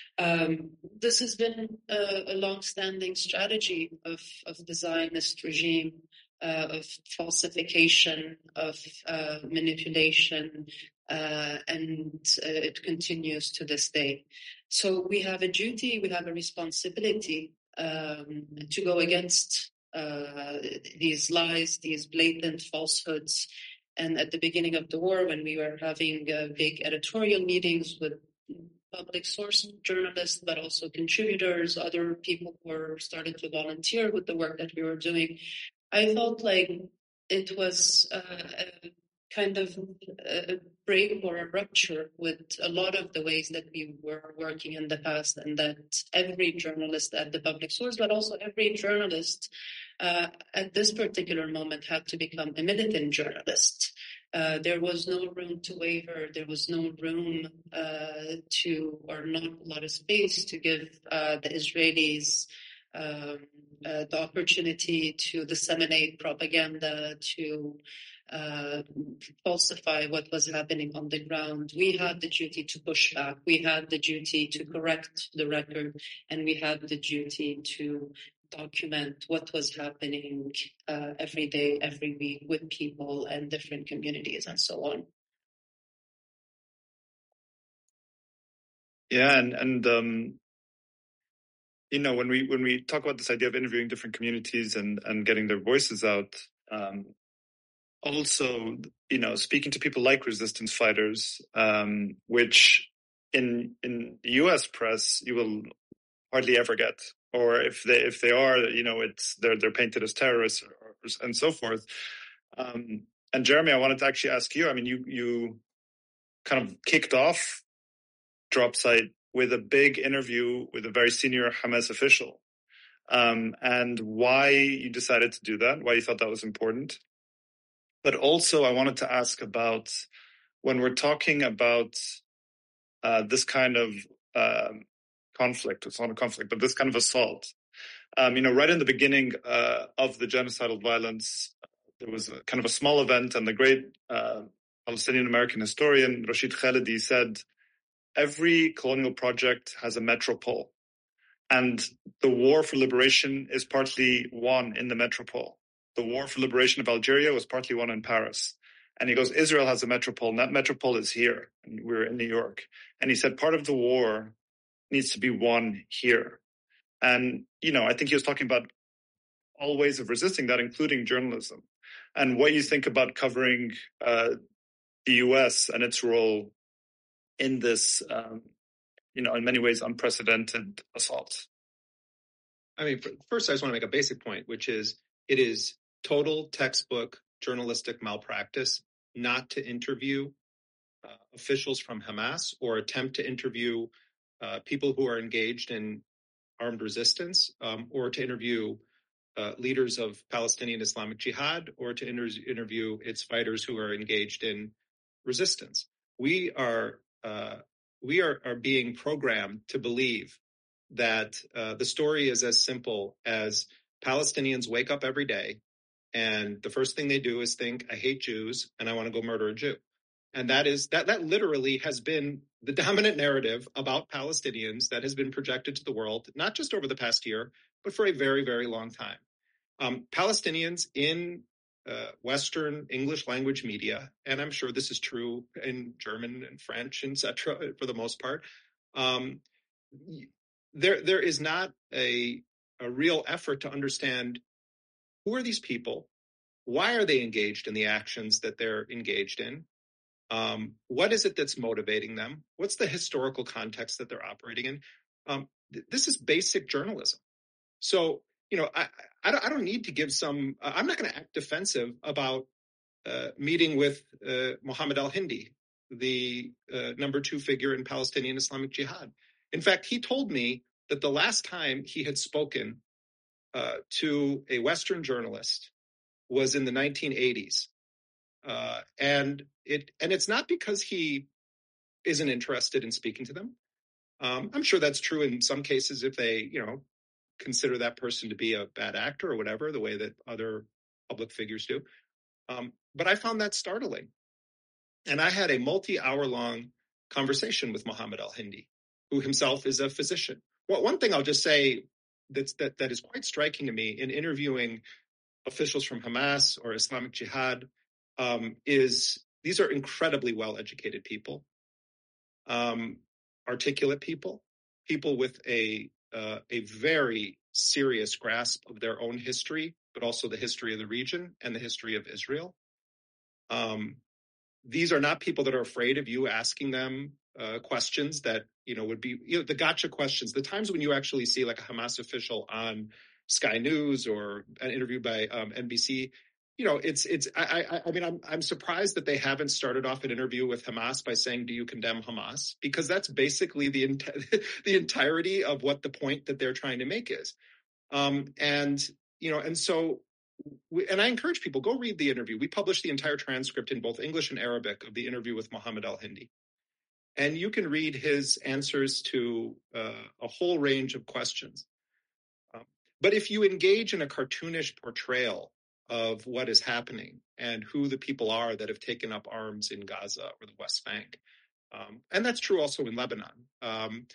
Um, this has been a, a long-standing strategy of, of the Zionist regime. Uh, of falsification, of uh, manipulation, uh, and uh, it continues to this day. So we have a duty, we have a responsibility um, to go against uh, these lies, these blatant falsehoods. And at the beginning of the war, when we were having uh, big editorial meetings with public source journalists, but also contributors, other people who were started to volunteer with the work that we were doing, I felt like it was uh, a kind of a break or a rupture with a lot of the ways that we were working in the past, and that every journalist at the public source, but also every journalist uh, at this particular moment had to become a militant journalist. Uh, there was no room to waver. There was no room uh, to, or not a lot of space to give uh, the Israelis Um, uh, the opportunity to disseminate propaganda, to uh, falsify what was happening on the ground. We had the duty to push back. We had the duty to correct the record, and we had the duty to document what was happening uh, every day, every week with people and different communities and so on. Yeah, and and um, you know, when we when we talk about this idea of interviewing different communities and and getting their voices out, um, also, you know, speaking to people like resistance fighters, um, which in in the U S press you will hardly ever get, or if they if they are, you know, it's they're they're painted as terrorists or, or, and so forth. Um, and Jeremy, I wanted to actually ask you. I mean, you you kind of kicked off drop site with a big interview with a very senior Hamas official, um, and why you decided to do that, why you thought that was important. But also I wanted to ask about when we're talking about uh, this kind of uh, conflict, it's not a conflict, but this kind of assault. Um, you know, right in the beginning uh, of the genocidal violence, there was a, kind of a small event, and the great uh, Palestinian-American historian Rashid Khalidi said, every colonial project has a metropole, and the war for liberation is partly won in the metropole. The war for liberation of Algeria was partly won in Paris. And he goes, Israel has a metropole, and that metropole is here. And we're in New York. And he said, part of the war needs to be won here. And, you know, I think he was talking about all ways of resisting that, including journalism. And what you think about covering uh, the U S and its role in this, um, you know, in many ways, unprecedented assault. I mean, first, I just want to make a basic point, which is it is total textbook journalistic malpractice not to interview uh, officials from Hamas or attempt to interview uh, people who are engaged in armed resistance, um, or to interview uh, leaders of Palestinian Islamic Jihad, or to inter- interview its fighters who are engaged in resistance. We are uh, we are, are being programmed to believe that uh, the story is as simple as Palestinians wake up every day and the first thing they do is think, I hate Jews and I want to go murder a Jew. And that is that that literally has been the dominant narrative about Palestinians that has been projected to the world, not just over the past year, but for a very, very long time. Um, Palestinians in uh, Western English language media, and I'm sure this is true in German and French, et cetera, for the most part, um, there there is not a, a real effort to understand who are these people, why are they engaged in the actions that they're engaged in, um, what is it that's motivating them, what's the historical context that they're operating in. Um, th- this is basic journalism. So, you know, I, I, don't, I don't need to give some, uh, I'm not going to act defensive about uh, meeting with uh, Mohammed al-Hindi, the uh, number two figure in Palestinian Islamic Jihad. In fact, he told me that the last time he had spoken uh, to a Western journalist was in the nineteen eighties. Uh, and it and it's not because he isn't interested in speaking to them. Um, I'm sure that's true in some cases if they, you know, consider that person to be a bad actor or whatever, the way that other public figures do. Um, but I found that startling. And I had a multi-hour long conversation with Mohammed al-Hindi, who himself is a physician. Well, one thing I'll just say that's, that that is quite striking to me in interviewing officials from Hamas or Islamic Jihad um, is these are incredibly well-educated people, um, articulate people, people with a uh, a very serious grasp of their own history, but also the history of the region and the history of Israel. Um, these are not people that are afraid of you asking them uh, questions that, you know, would be, you know, the gotcha questions, the times when you actually see like a Hamas official on Sky News or an interview by um, N B C, you know, it's, it's, I, I, I mean, I'm, I'm surprised that they haven't started off an interview with Hamas by saying, do you condemn Hamas? Because that's basically the, ent- the entirety of what the point that they're trying to make is. Um, and, you know, and so, we, and I encourage people, go read the interview. We published the entire transcript in both English and Arabic of the interview with Mohammed al-Hindi. And you can read his answers to uh, a whole range of questions. Um, but if you engage in a cartoonish portrayal of what is happening and who the people are that have taken up arms in Gaza or the West Bank, um, and that's true also in Lebanon, um,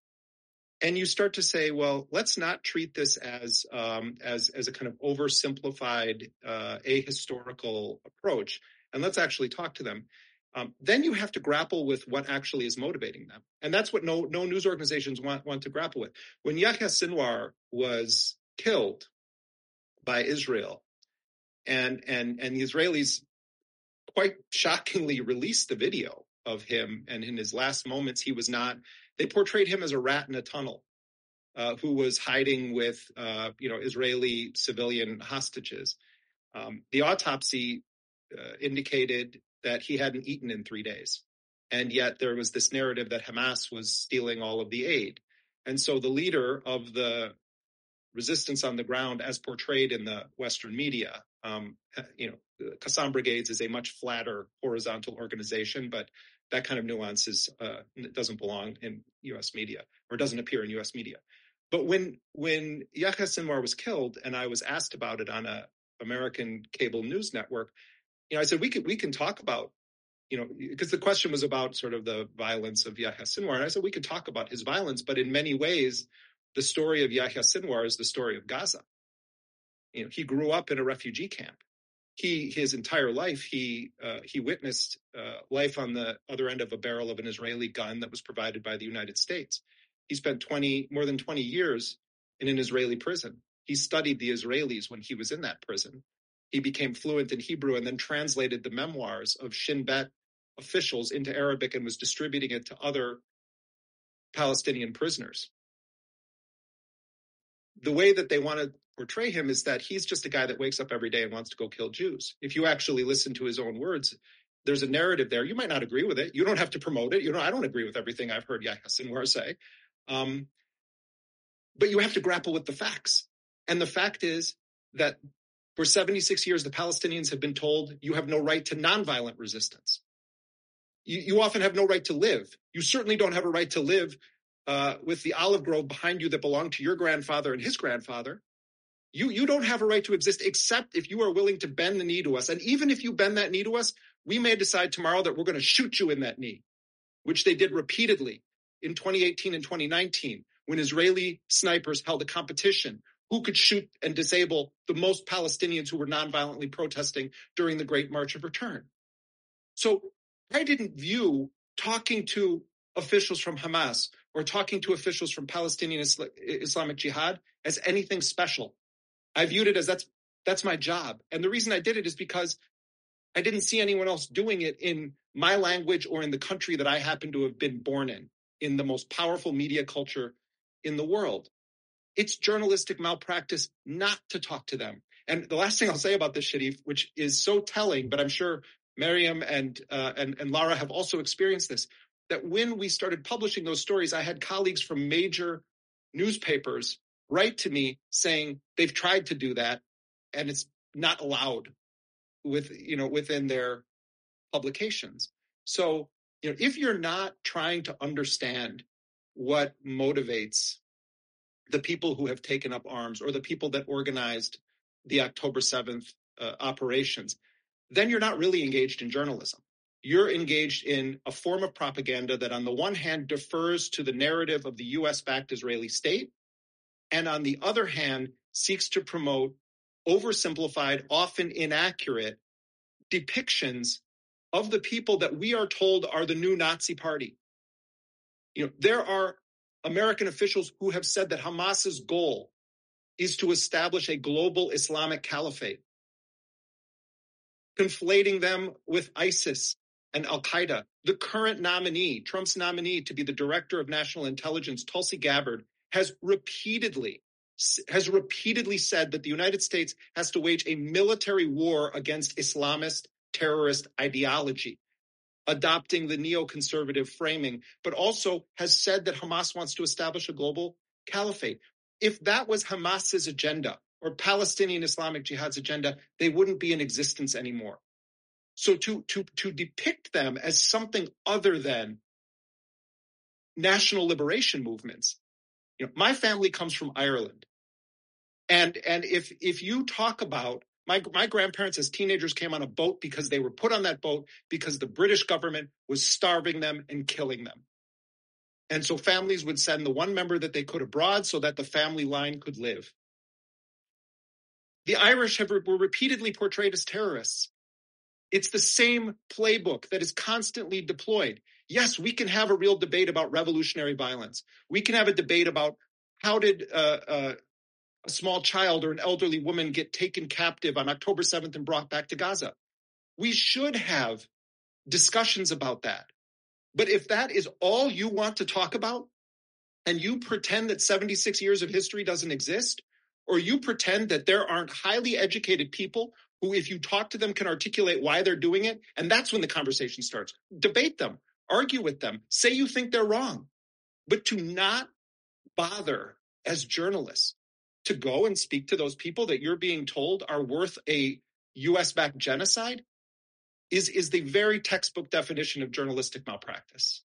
and you start to say, well, let's not treat this as um, as as a kind of oversimplified, uh, ahistorical approach, and let's actually talk to them. Um, then you have to grapple with what actually is motivating them, and that's what no no news organizations want want to grapple with. When Yahya Sinwar was killed by Israel, and and and the Israelis quite shockingly released the video of him, and in his last moments, he was not. They portrayed him as a rat in a tunnel, uh, who was hiding with, uh, you know, Israeli civilian hostages. Um, the autopsy uh, indicated that he hadn't eaten in three days. And yet there was this narrative that Hamas was stealing all of the aid. And so the leader of the resistance on the ground, as portrayed in the Western media, um, you know, Qassam Brigades is a much flatter horizontal organization, but that kind of nuance is uh, doesn't belong in U S media, or doesn't appear in U S media. But when when Yahya Sinwar was killed, and I was asked about it on a American cable news network, you know, I said we could we can talk about, you know, because the question was about sort of the violence of Yahya Sinwar, and I said we could talk about his violence, but in many ways, the story of Yahya Sinwar is the story of Gaza. You know, he grew up in a refugee camp. He, his entire life, he uh, he witnessed uh, life on the other end of a barrel of an Israeli gun that was provided by the United States. He spent twenty more than twenty years in an Israeli prison. He studied the Israelis when he was in that prison. He became fluent in Hebrew and then translated the memoirs of Shin Bet officials into Arabic and was distributing it to other Palestinian prisoners. The way that they want to portray him is that he's just a guy that wakes up every day and wants to go kill Jews. If you actually listen to his own words, there's a narrative there. You might not agree with it. You don't have to promote it. You know, I don't agree with everything I've heard Yahya Sinwar say. Um, but you have to grapple with the facts. And the fact is that for seventy-six years, the Palestinians have been told you have no right to nonviolent resistance. You, you often have no right to live. You certainly don't have a right to live uh, with the olive grove behind you that belonged to your grandfather and his grandfather. You, you don't have a right to exist except if you are willing to bend the knee to us. And even if you bend that knee to us, we may decide tomorrow that we're going to shoot you in that knee, which they did repeatedly in twenty eighteen and twenty nineteen, when Israeli snipers held a competition who could shoot and disable the most Palestinians who were nonviolently protesting during the Great March of Return. So I didn't view talking to officials from Hamas or talking to officials from Palestinian Islamic Jihad as anything special. I viewed it as that's that's my job. And the reason I did it is because I didn't see anyone else doing it in my language or in the country that I happen to have been born in, in the most powerful media culture in the world. It's journalistic malpractice not to talk to them. And the last thing I'll say about this, Sharif, which is so telling, but I'm sure Mariam and, uh, and, and Lara have also experienced this, that when we started publishing those stories, I had colleagues from major newspapers write to me saying they've tried to do that and it's not allowed with, you know, within their publications. So, you know, if you're not trying to understand what motivates the people who have taken up arms or the people that organized the October seventh uh, operations, then you're not really engaged in journalism. You're engaged in a form of propaganda that on the one hand defers to the narrative of the U S-backed Israeli state, and on the other hand seeks to promote oversimplified, often inaccurate depictions of the people that we are told are the new Nazi party. You know, there are American officials who have said that Hamas's goal is to establish a global Islamic caliphate, conflating them with ISIS and Al-Qaeda. The current nominee, Trump's nominee to be the director of national intelligence, Tulsi Gabbard, has repeatedly has repeatedly said that the United States has to wage a military war against Islamist terrorist ideology, adopting the neoconservative framing, but also has said that Hamas wants to establish a global caliphate. If that was Hamas's agenda or Palestinian Islamic Jihad's agenda, they wouldn't be in existence anymore. So to, to, to depict them as something other than national liberation movements, you know, my family comes from Ireland. And, and if, if you talk about My, my grandparents as teenagers came on a boat because they were put on that boat because the British government was starving them and killing them. And so families would send the one member that they could abroad so that the family line could live. The Irish have, were repeatedly portrayed as terrorists. It's the same playbook that is constantly deployed. Yes, we can have a real debate about revolutionary violence. We can have a debate about how did uh, uh, a small child or an elderly woman get taken captive on October seventh and brought back to Gaza. We should have discussions about that. But if that is all you want to talk about, and you pretend that seventy-six years of history doesn't exist, or you pretend that there aren't highly educated people who, if you talk to them, can articulate why they're doing it, and that's when the conversation starts. Debate them. argue with them, say you think they're wrong, but to not bother as journalists to go and speak to those people that you're being told are worth a U S-backed genocide is, is the very textbook definition of journalistic malpractice.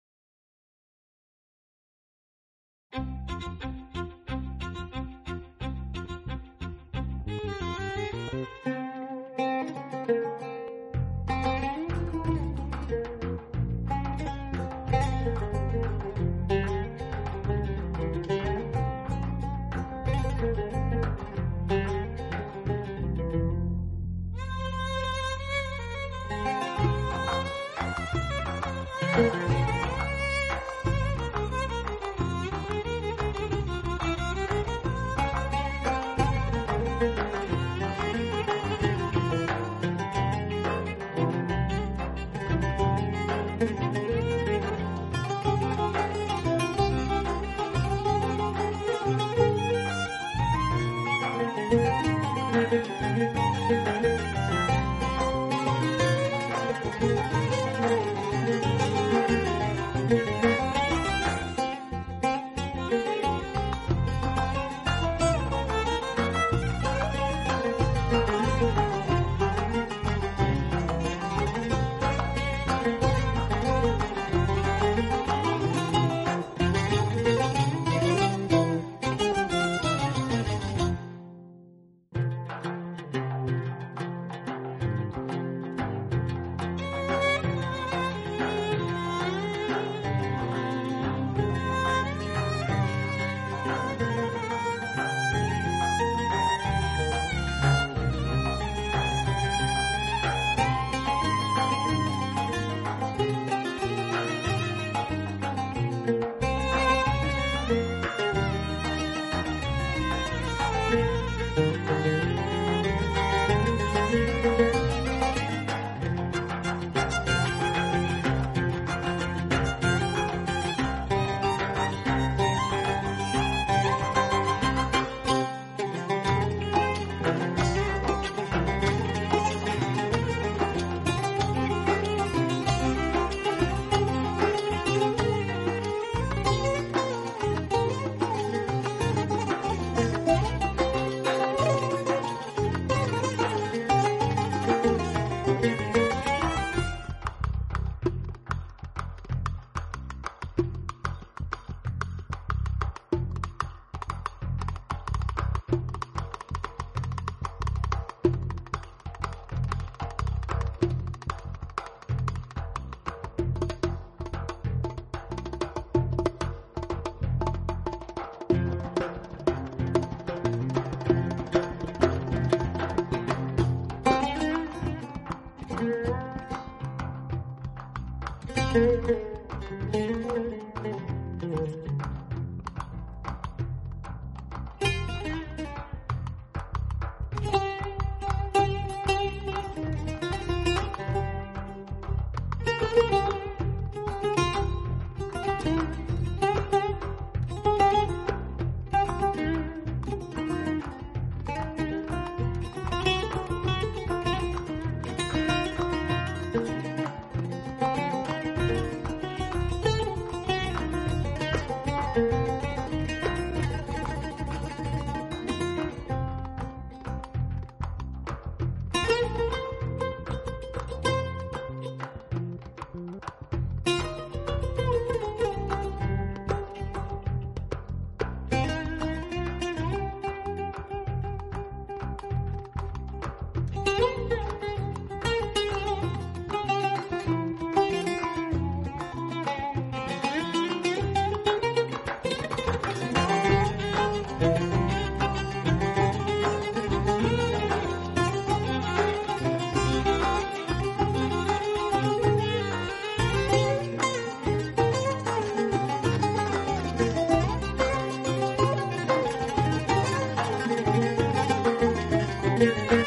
Thank you.